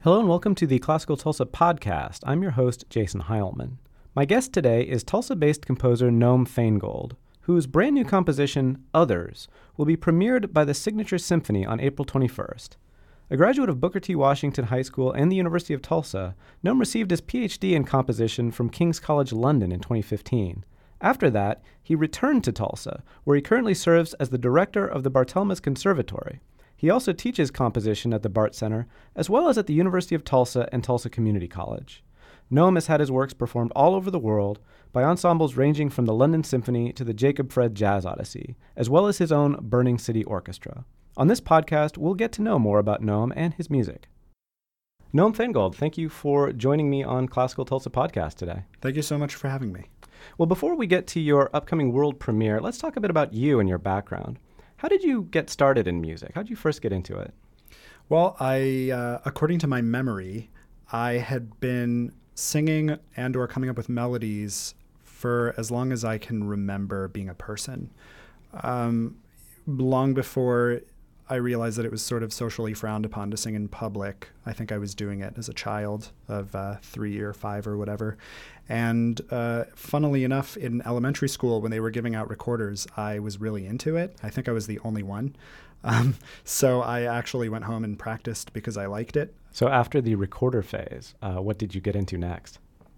Hello and welcome to the Classical Tulsa podcast. I'm your host, Jason Heilman. My guest today is Tulsa-based composer Noam Feingold, whose brand new composition, Others, will be premiered by the Signature Symphony on April 21st. A graduate of Booker T. Washington High School and the University of Tulsa, Noam received his PhD in composition from King's College London in 2015. After that, he returned to Tulsa, where he currently serves as the director of the Barthelmess Conservatory. He also teaches composition at the Bart Center, as well as at the University of Tulsa and Tulsa Community College. Noam has had his works performed all over the world by ensembles ranging from the London Symphony to the Jacob Fred Jazz Odyssey, as well as his own Burning City Orchestra. On this podcast, we'll get to know more about Noam and his music. Noam Feingold, thank you for joining me on Classical Tulsa podcast today. Thank you so much for having me. Well, before we get to your upcoming world premiere, let's talk a bit about you and your background. How did you get started in music? How did you first get into it? Well, according to my memory, I had been singing and or coming up with melodies for as long as I can remember being a person. Long before I realized that it was sort of socially frowned upon to sing in public. I think I was doing it as a child of 3 or 5 or whatever. And funnily enough, in elementary school, when they were giving out recorders, I was really into it. I think I was the only one. So I actually went home and practiced because I liked it. So after the recorder phase, what did you get into next?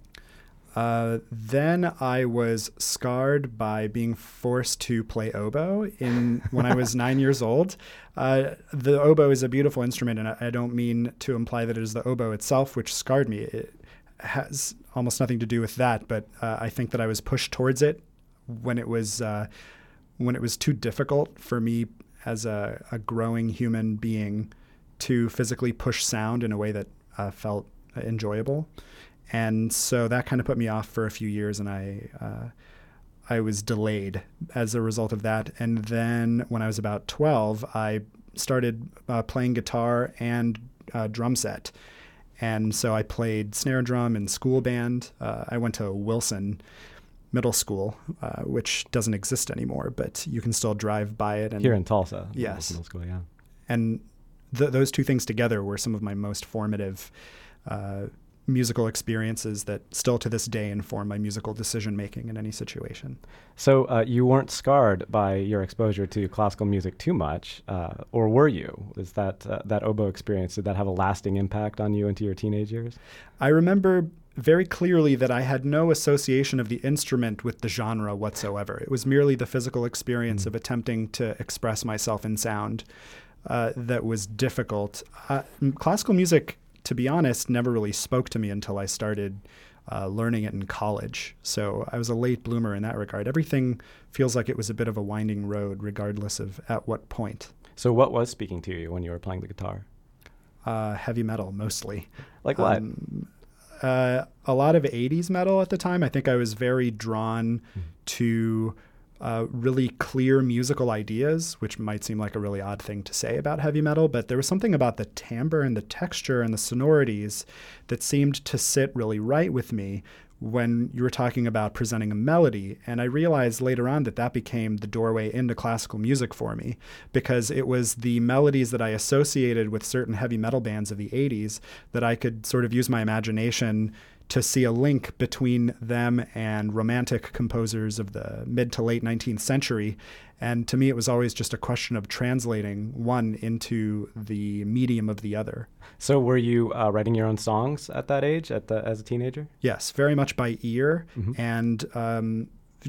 Then I was scarred by being forced to play oboe when I was 9 years old. The oboe is a beautiful instrument, and I don't mean to imply that it is the oboe itself which scarred me. It has almost nothing to do with that, but I think that I was pushed towards it when it was too difficult for me as a growing human being to physically push sound in a way that felt enjoyable. And so that kind of put me off for a few years, and I was delayed as a result of that. And then when I was about 12, I started playing guitar and drum set. And so I played snare drum in school band. I went to Wilson Middle School, which doesn't exist anymore, but you can still drive by it. And here in Tulsa. Yes. Middle school, yeah. And those two things together were some of my most formative musical experiences that still to this day inform my musical decision-making in any situation. So you weren't scarred by your exposure to classical music too much, or were you? Is that oboe experience, did that have a lasting impact on you into your teenage years? I remember very clearly that I had no association of the instrument with the genre whatsoever. It was merely the physical experience of attempting to express myself in sound that was difficult. Classical music, to be honest, never really spoke to me until I started learning it in college. So I was a late bloomer in that regard. Everything feels like it was a bit of a winding road, regardless of at what point. So what was speaking to you when you were playing the guitar? Heavy metal, mostly. Like what? A lot of 80s metal at the time. I think I was very drawn to really clear musical ideas, which might seem like a really odd thing to say about heavy metal, but there was something about the timbre and the texture and the sonorities that seemed to sit really right with me when you were talking about presenting a melody. And I realized later on that became the doorway into classical music for me, because it was the melodies that I associated with certain heavy metal bands of the 80s that I could sort of use my imagination to see a link between them and romantic composers of the mid to late 19th century. And to me, it was always just a question of translating one into the medium of the other. So were you writing your own songs at that age, as a teenager? Yes, very much by ear. Mm-hmm. And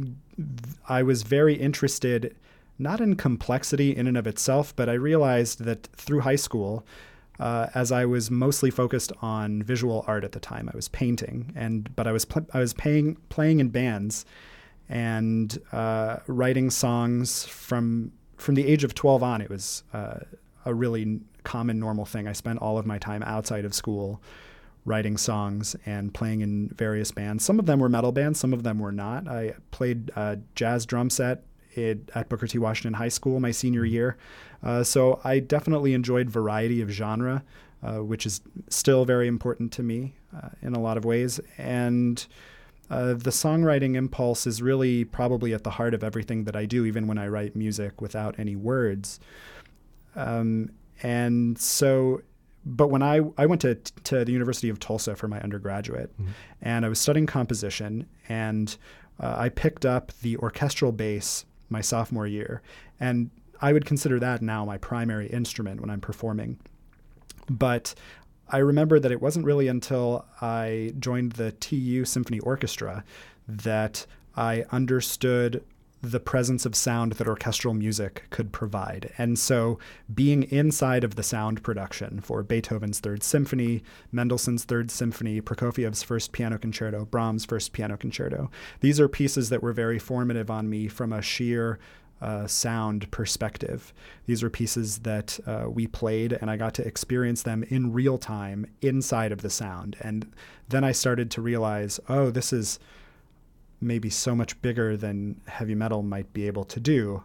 I was very interested, not in complexity in and of itself, but I realized that through high school, as I was mostly focused on visual art at the time, I was painting, but I was playing in bands and writing songs from the age of 12 on. It was a really common, normal thing. I spent all of my time outside of school writing songs and playing in various bands. Some of them were metal bands, some of them were not. I played jazz drum set at Booker T. Washington High School my senior year. So I definitely enjoyed variety of genre, which is still very important to me in a lot of ways. And the songwriting impulse is really probably at the heart of everything that I do, even when I write music without any words. And so But when I went to the University of Tulsa for my undergraduate, and I was studying composition, and I picked up the orchestral bass my sophomore year, and I would consider that now my primary instrument when I'm performing. But I remember that it wasn't really until I joined the TU Symphony Orchestra that I understood the presence of sound that orchestral music could provide. And so being inside of the sound production for Beethoven's Third Symphony, Mendelssohn's Third Symphony, Prokofiev's First Piano Concerto, Brahms' First Piano Concerto, these are pieces that were very formative on me from a sheer sound perspective. These are pieces that we played, and I got to experience them in real time inside of the sound. And then I started to realize, oh, this is maybe so much bigger than heavy metal might be able to do.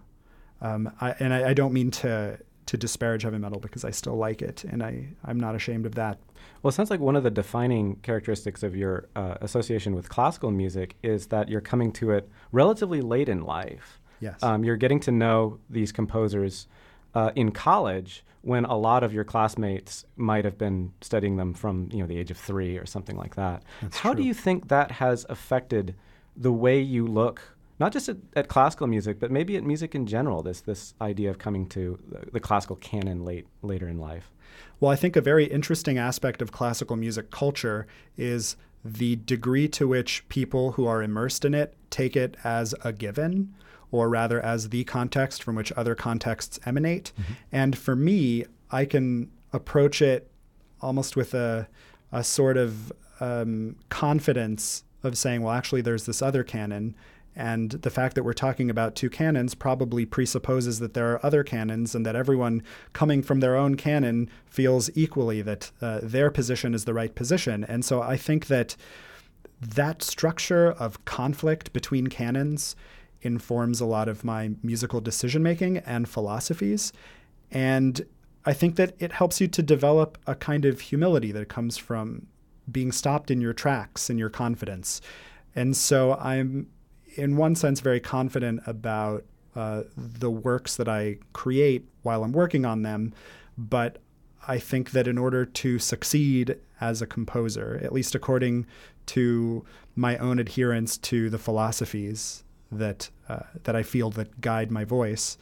I don't mean to disparage heavy metal, because I still like it, and I'm not ashamed of that. Well, it sounds like one of the defining characteristics of your association with classical music is that you're coming to it relatively late in life. Yes. You're getting to know these composers in college when a lot of your classmates might have been studying them from the age of 3 or something like that. How do you think that has affected the way you look, not just at classical music, but maybe at music in general, this idea of coming to the classical canon later in life? Well, I think a very interesting aspect of classical music culture is the degree to which people who are immersed in it take it as a given, or rather as the context from which other contexts emanate. Mm-hmm. And for me, I can approach it almost with a sort of confidence of saying, well, actually, there's this other canon. And the fact that we're talking about two canons probably presupposes that there are other canons, and that everyone coming from their own canon feels equally that their position is the right position. And so I think that structure of conflict between canons informs a lot of my musical decision-making and philosophies. And I think that it helps you to develop a kind of humility that comes from being stopped in your tracks, in your confidence. And so I'm, in one sense, very confident about the works that I create while I'm working on them. But I think that in order to succeed as a composer, at least according to my own adherence to the philosophies that I feel that guide my voice,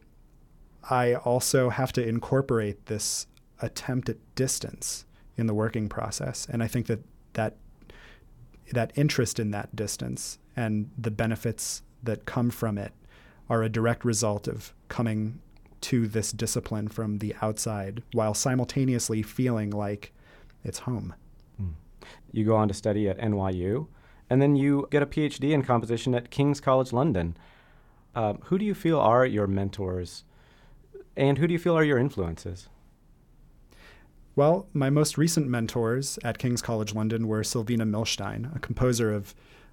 I also have to incorporate this attempt at distance in the working process. And I think that interest in that distance and the benefits that come from it are a direct result of coming to this discipline from the outside while simultaneously feeling like it's home. You go on to study at NYU, and then you get a PhD in composition at King's College London. Who do you feel are your mentors, and who do you feel are your influences? Well, my most recent mentors at King's College London were Sylvina Milstein, a composer of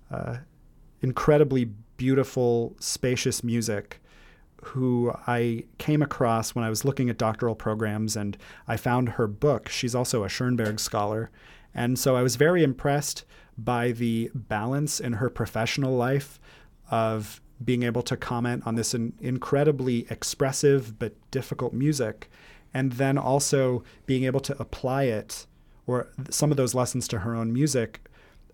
incredibly beautiful, spacious music, who I came across when I was looking at doctoral programs, and I found her book. She's also a Schoenberg scholar. And so I was very impressed by the balance in her professional life of being able to comment on this incredibly expressive but difficult music, and then also being able to apply it, or some of those lessons, to her own music.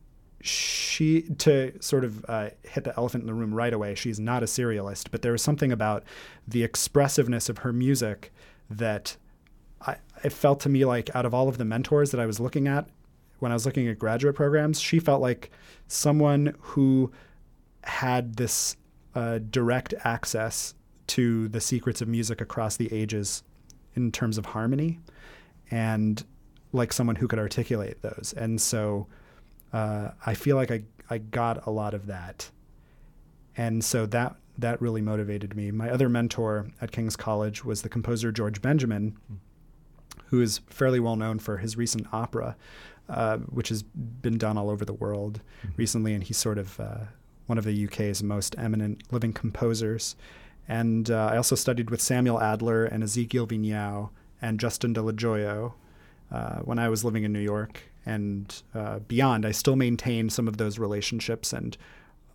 To sort of hit the elephant in the room right away, she's not a serialist, but there was something about the expressiveness of her music that it felt to me like, out of all of the mentors that I was looking at when I was looking at graduate programs, she felt like someone who had this direct access to the secrets of music across the ages in terms of harmony, and like someone who could articulate those. And so I feel like I got a lot of that. And so that really motivated me. My other mentor at King's College was the composer George Benjamin, who is fairly well known for his recent opera, which has been done all over the world recently. And he's sort of one of the UK's most eminent living composers. And I also studied with Samuel Adler and Ezekiel Vignau and Justin de la Gioia when I was living in New York. And beyond, I still maintain some of those relationships and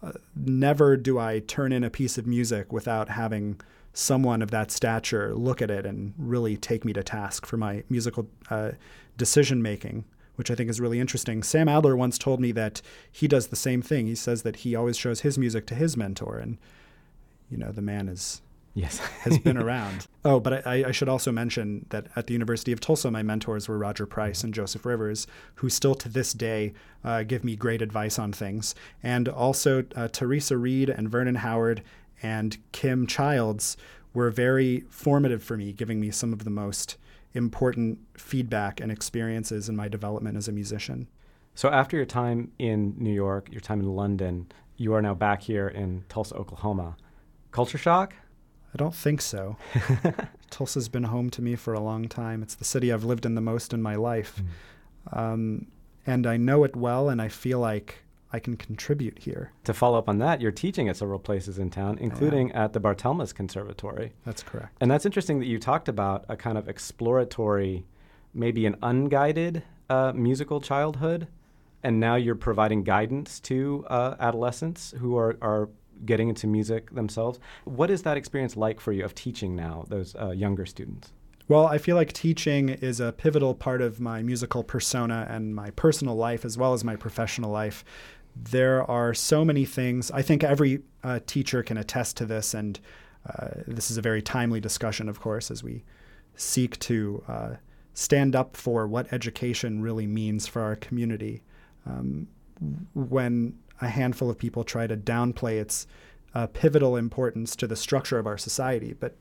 never do I turn in a piece of music without having someone of that stature look at it and really take me to task for my musical decision making, which I think is really interesting. Sam Adler once told me that he does the same thing. He says that he always shows his music to his mentor, and the man has been around. Oh, but I should also mention that at the University of Tulsa, my mentors were Roger Price and Joseph Rivers, who still to this day give me great advice on things. And also Teresa Reed and Vernon Howard and Kim Childs were very formative for me, giving me some of the most important feedback and experiences in my development as a musician. So after your time in New York, your time in London, you are now back here in Tulsa, Oklahoma. Culture shock? I don't think so. Tulsa's been home to me for a long time. It's the city I've lived in the most in my life. And I know it well, and I feel like I can contribute here. To follow up on that, you're teaching at several places in town, including at the Barthelmess Conservatory. That's correct. And that's interesting that you talked about a kind of exploratory, maybe an unguided musical childhood, and now you're providing guidance to adolescents who are getting into music themselves. What is that experience like for you of teaching now, those younger students? Well, I feel like teaching is a pivotal part of my musical persona and my personal life as well as my professional life. There are so many things. I think every teacher can attest to this, and this is a very timely discussion, of course, as we seek to stand up for what education really means for our community. When a handful of people try to downplay its pivotal importance to the structure of our society. But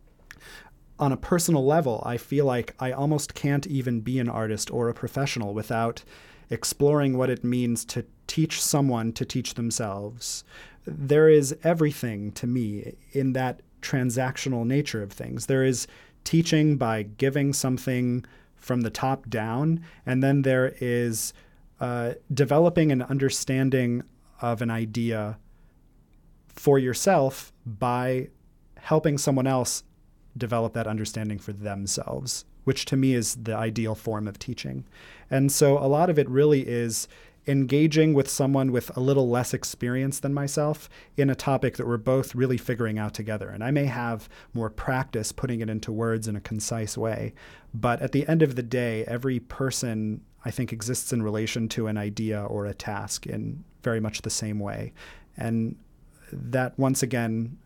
on a personal level, I feel like I almost can't even be an artist or a professional without exploring what it means to teach someone to teach themselves. There is everything to me in that transactional nature of things. There is teaching by giving something from the top down, and then there is developing an understanding of an idea for yourself by helping someone else develop that understanding for themselves, which to me is the ideal form of teaching. And so a lot of it really is engaging with someone with a little less experience than myself in a topic that we're both really figuring out together. And I may have more practice putting it into words in a concise way, but at the end of the day, every person, I think, exists in relation to an idea or a task in very much the same way. And that, once again,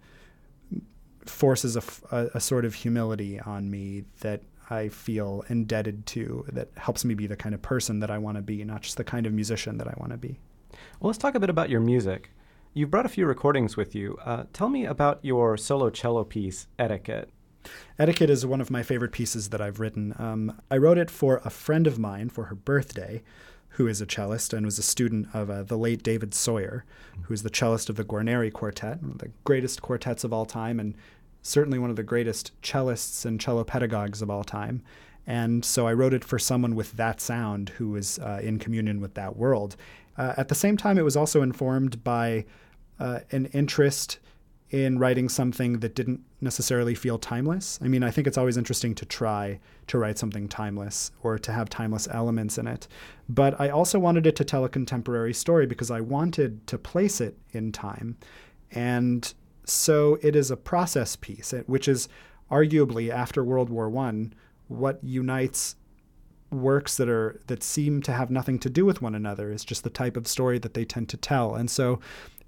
forces a sort of humility on me that I feel indebted to, that helps me be the kind of person that I want to be, not just the kind of musician that I want to be. Well, let's talk a bit about your music. You've brought a few recordings with you. Tell me about your solo cello piece, Etiquette. Etiquette is one of my favorite pieces that I've written. I wrote it for a friend of mine for her birthday, who is a cellist and was a student of the late David Sawyer, who is the cellist of the Guarneri Quartet, one of the greatest quartets of all time, and certainly one of the greatest cellists and cello pedagogues of all time. And so I wrote it for someone with that sound who was in communion with that world. At the same time, it was also informed by an interest in writing something that didn't necessarily feel timeless. I mean, I think it's always interesting to try to write something timeless or to have timeless elements in it. But I also wanted it to tell a contemporary story because I wanted to place it in time. And so it is a process piece, which is arguably, after World War I, what unites works that seem to have nothing to do with one another is just the type of story that they tend to tell. And so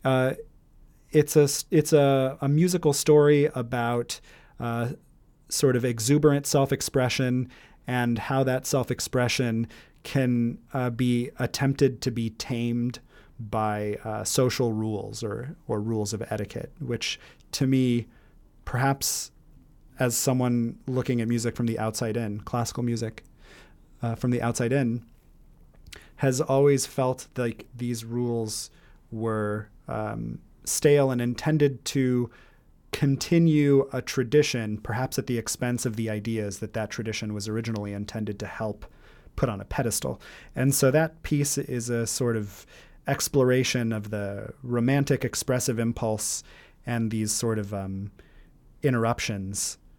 it's a musical story about sort of exuberant self-expression and how that self-expression can be attempted to be tamed by social rules or rules of etiquette, which to me, perhaps as someone looking at music from the outside in, classical music from the outside in, has always felt like these rules were stale and intended to continue a tradition, perhaps at the expense of the ideas that tradition was originally intended to help put on a pedestal. And so that piece is a sort of exploration of the romantic expressive impulse and these sort of interruptions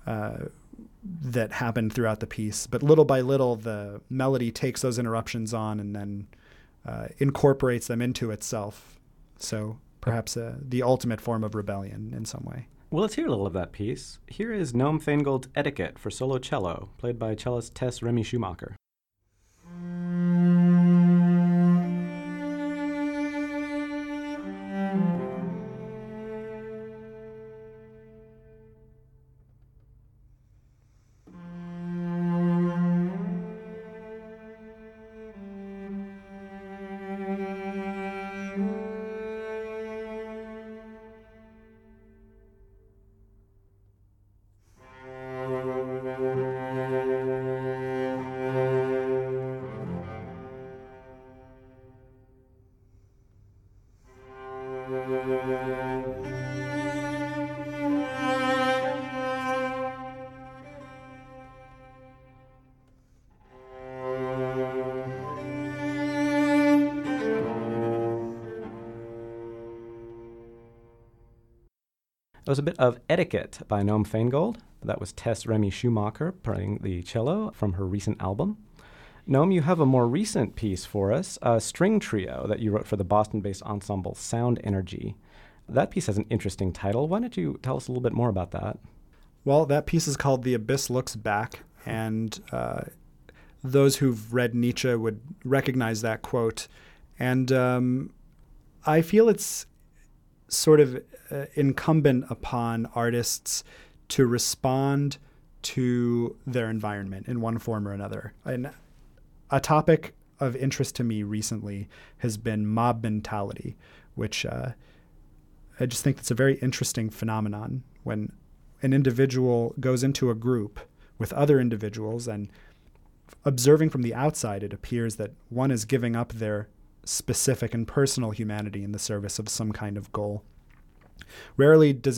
that happen throughout the piece. But little by little, the melody takes those interruptions on and then incorporates them into itself So perhaps the ultimate form of rebellion in some way. Well, let's hear a little of that piece. Here is Noam Feingold's Etiquette for solo cello, played by cellist Tess Remy Schumacher. That was a bit of Etiquette by Noam Feingold. That was Tess Remy Schumacher playing the cello from her recent album. Noam, you have a more recent piece for us, a string trio that you wrote for the Boston-based ensemble Sound Energy. That piece has an interesting title. Why don't you tell us a little bit more about that? Well, that piece is called The Abyss Looks Back, and those who've read Nietzsche would recognize that quote. And I feel it's sort of incumbent upon artists to respond to their environment in one form or another. And a topic of interest to me recently has been mob mentality, which I just think that's a very interesting phenomenon. When an individual goes into a group with other individuals and observing from the outside, it appears that one is giving up their specific and personal humanity in the service of some kind of goal. Rarely does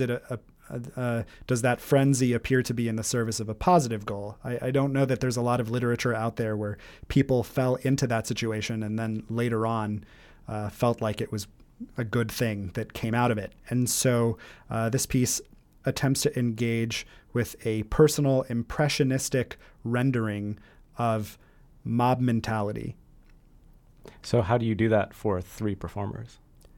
does that frenzy appear to be in the service of a positive goal. I don't know that there's a lot of literature out there where people fell into that situation and then later on felt like it was a good thing that came out of it. And so this piece attempts to engage with a personal, impressionistic rendering of mob mentality. So how do you do that for three performers?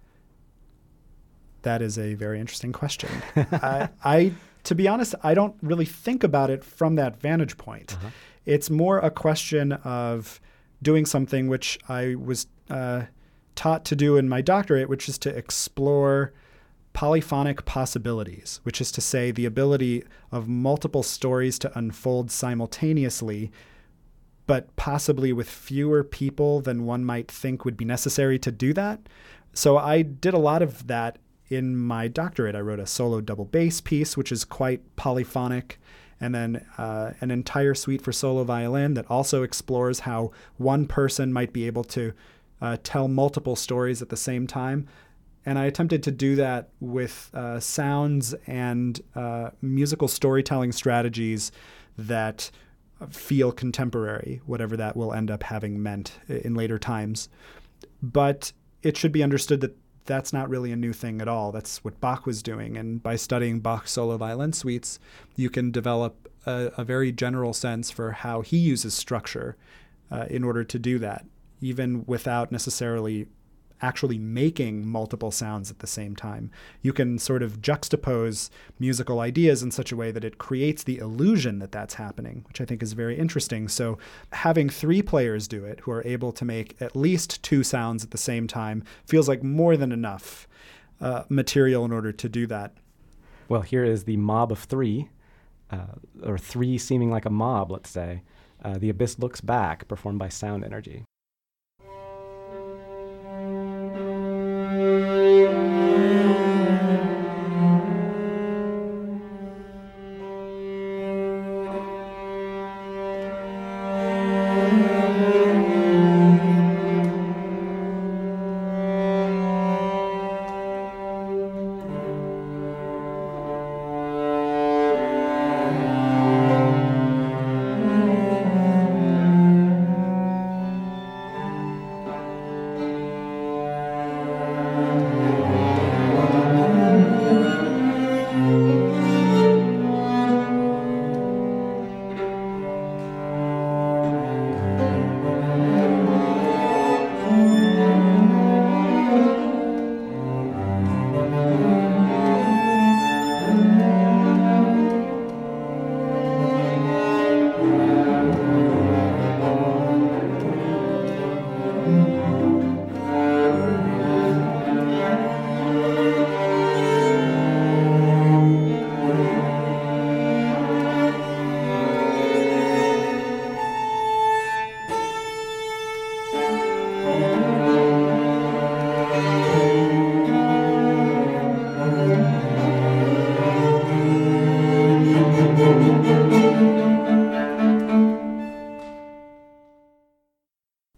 That is a very interesting question. To be honest, I don't really think about it from that vantage point. Uh-huh. It's more a question of doing something which I was taught to do in my doctorate, which is to explore polyphonic possibilities, which is to say the ability of multiple stories to unfold simultaneously, but possibly with fewer people than one might think would be necessary to do that. So I did a lot of that in my doctorate. I wrote a solo double bass piece, which is quite polyphonic, and then an entire suite for solo violin that also explores how one person might be able to tell multiple stories at the same time. And I attempted to do that with sounds and musical storytelling strategies that feel contemporary, whatever that will end up having meant in later times. But it should be understood that that's not really a new thing at all. That's what Bach was doing. And by studying Bach's solo violin suites, you can develop a very general sense for how he uses structure in order to do that, even without necessarily actually making multiple sounds at the same time. You can sort of juxtapose musical ideas in such a way that it creates the illusion that that's happening, which I think is very interesting. So having three players do it who are able to make at least two sounds at the same time feels like more than enough material in order to do that. Well, here is the mob of three, or three seeming like a mob, let's say. The Abyss Looks Back, performed by Sound Energy.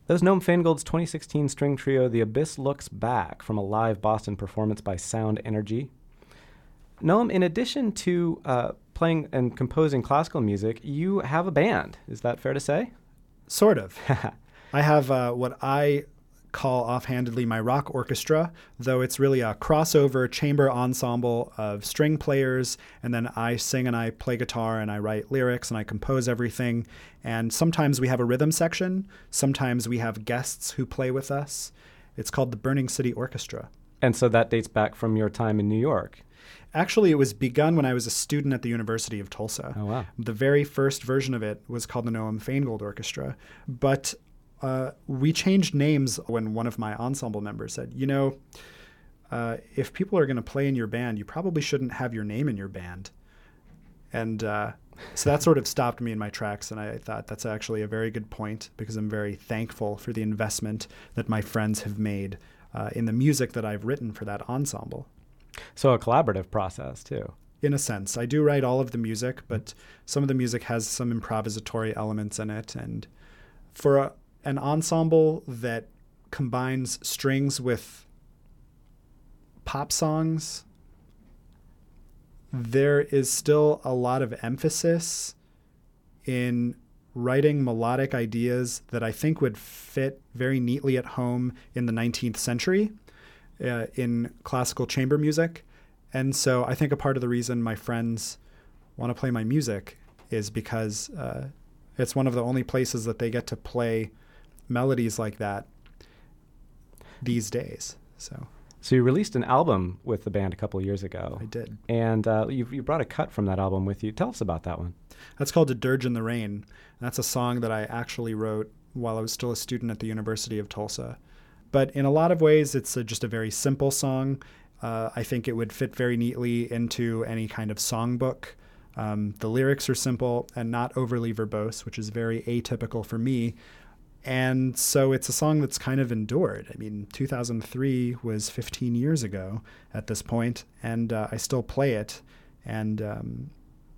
That was Noam Feingold's 2016 string trio, The Abyss Looks Back, from a live Boston performance by Sound Energy. Noam, in addition to playing and composing classical music, you have a band. Is that fair to say? Sort of. I have what I call offhandedly my rock orchestra, though it's really a crossover chamber ensemble of string players, and then I sing and I play guitar and I write lyrics and I compose everything. And sometimes we have a rhythm section. Sometimes we have guests who play with us. It's called the Burning City Orchestra. And so that dates back from your time in New York. Actually, it was begun when I was a student at the University of Tulsa. Oh, wow. The very first version of it was called the Noam Feingold Orchestra. But we changed names when one of my ensemble members said, if people are going to play in your band, you probably shouldn't have your name in your band. And so that sort of stopped me in my tracks. And I thought that's actually a very good point, because I'm very thankful for the investment that my friends have made in the music that I've written for that ensemble. So a collaborative process, too. In a sense. I do write all of the music, but some of the music has some improvisatory elements in it. And for an ensemble that combines strings with pop songs, there is still a lot of emphasis in writing melodic ideas that I think would fit very neatly at home in the 19th century. In classical chamber music. And so I think a part of the reason my friends want to play my music is because it's one of the only places that they get to play melodies like that these days. So you released an album with the band a couple of years ago. I did. And you brought a cut from that album with you. Tell us about that one. That's called A Dirge in the Rain. That's a song that I actually wrote while I was still a student at the University of Tulsa. But in a lot of ways, it's just a very simple song. I think it would fit very neatly into any kind of songbook. The lyrics are simple and not overly verbose, which is very atypical for me. And so it's a song that's kind of endured. I mean, 2003 was 15 years ago at this point, and I still play it. And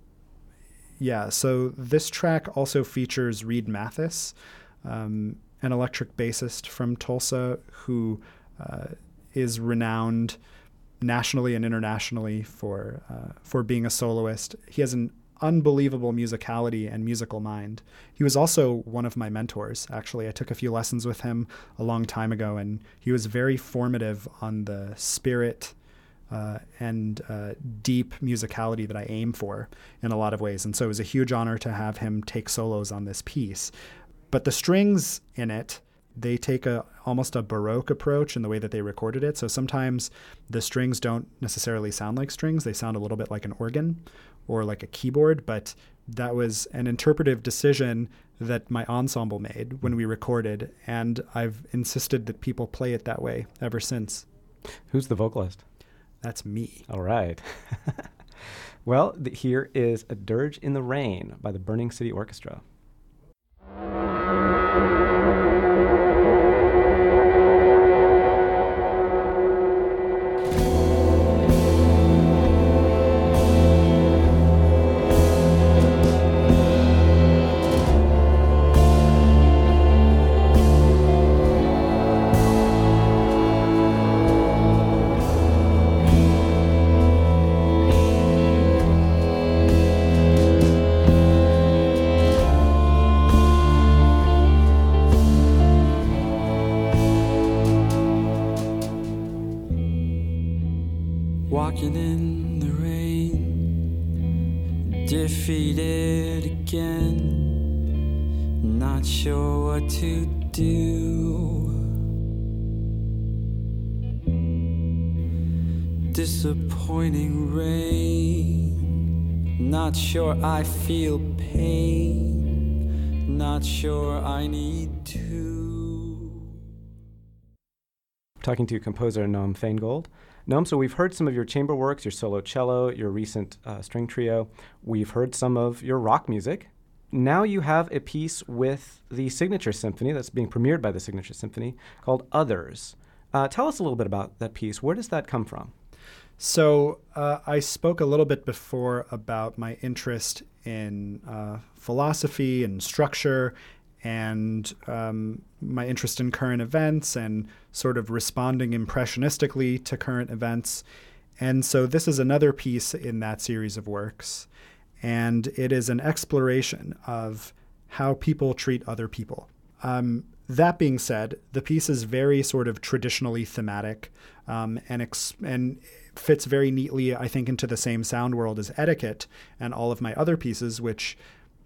so this track also features Reed Mathis, an electric bassist from Tulsa who is renowned nationally and internationally for being a soloist. He has an unbelievable musicality and musical mind. He was also one of my mentors, actually. I took a few lessons with him a long time ago, and he was very formative on the spirit and deep musicality that I aim for in a lot of ways. And so it was a huge honor to have him take solos on this piece. But the strings in it, they take almost a Baroque approach in the way that they recorded it. So sometimes the strings don't necessarily sound like strings. They sound a little bit like an organ or like a keyboard. But that was an interpretive decision that my ensemble made when we recorded. And I've insisted that people play it that way ever since. Who's the vocalist? That's me. All right. Well, here is A Dirge in the Rain by the Burning City Orchestra. Walking in the rain, defeated again, not sure what to do. Disappointing rain, not sure I feel pain, not sure I need to. We're talking to composer Noam Feingold. Noam, so we've heard some of your chamber works, your solo cello, your recent string trio. We've heard some of your rock music. Now you have a piece with the Signature Symphony that's being premiered by the Signature Symphony called Others. Tell us a little bit about that piece. Where does that come from? So I spoke a little bit before about my interest in philosophy and structure and my interest in current events and sort of responding impressionistically to current events. And so this is another piece in that series of works. And it is an exploration of how people treat other people. That being said, the piece is very sort of traditionally thematic and fits very neatly, I think, into the same sound world as Etiquette and all of my other pieces, which,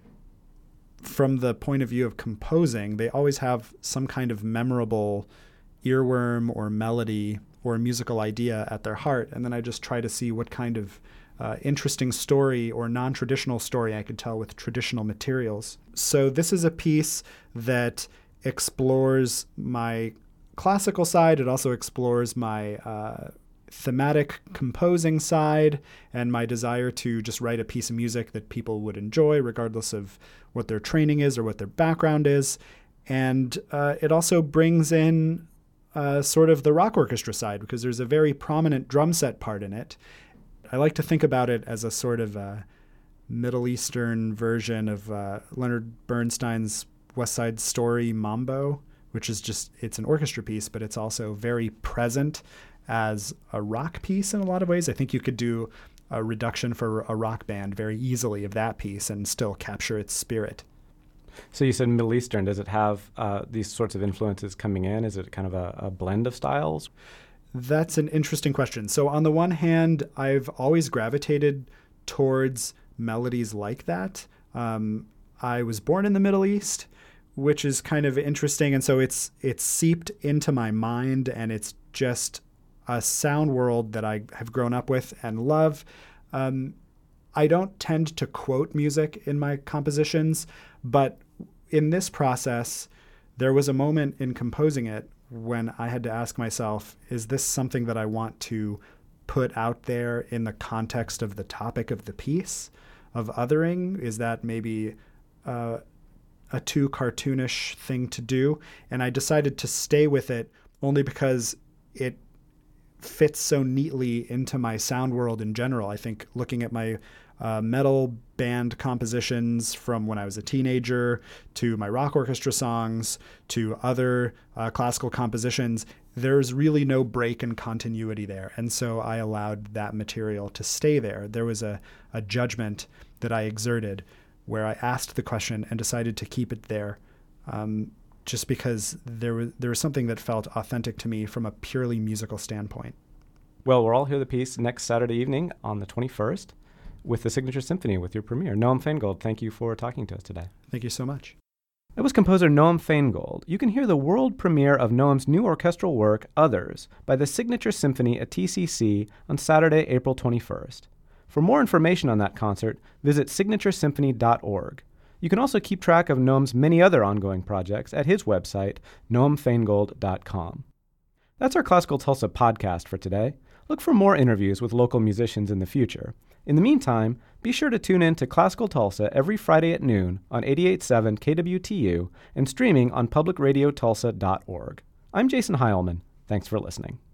from the point of view of composing, they always have some kind of memorable earworm or melody or musical idea at their heart. And then I just try to see what kind of interesting story or non-traditional story I could tell with traditional materials. So this is a piece that explores my classical side. It also explores my thematic composing side and my desire to just write a piece of music that people would enjoy regardless of what their training is or what their background is. And it also brings in sort of the rock orchestra side, because there's a very prominent drum set part in it. I like to think about it as a sort of Middle Eastern version of Leonard Bernstein's West Side Story Mambo, which is just, it's an orchestra piece, but it's also very present as a rock piece in a lot of ways. I think you could do a reduction for a rock band very easily of that piece and still capture its spirit. So you said Middle Eastern. Does it have these sorts of influences coming in? Is it kind of a blend of styles? That's an interesting question. So on the one hand, I've always gravitated towards melodies like that. I was born in the Middle East, which is kind of interesting. And so it's seeped into my mind, and it's just a sound world that I have grown up with and love. I don't tend to quote music in my compositions, but in this process, there was a moment in composing it when I had to ask myself, is this something that I want to put out there in the context of the topic of the piece, of othering? Is that maybe a too cartoonish thing to do? And I decided to stay with it only because it fits so neatly into my sound world in general. I think looking at my metal band compositions from when I was a teenager to my rock orchestra songs to other classical compositions, there's really no break in continuity there. And so I allowed that material to stay there. There was a judgment that I exerted where I asked the question and decided to keep it there, just because there was something that felt authentic to me from a purely musical standpoint. Well, we'll all hear the piece next Saturday evening on the 21st with the Signature Symphony with your premiere. Noam Feingold, thank you for talking to us today. Thank you so much. That was composer Noam Feingold. You can hear the world premiere of Noam's new orchestral work, Others, by the Signature Symphony at TCC on Saturday, April 21st. For more information on that concert, visit signaturesymphony.org. You can also keep track of Noam's many other ongoing projects at his website, noamfeingold.com. That's our Classical Tulsa podcast for today. Look for more interviews with local musicians in the future. In the meantime, be sure to tune in to Classical Tulsa every Friday at noon on 88.7 KWTU and streaming on publicradiotulsa.org. I'm Jason Heilman. Thanks for listening.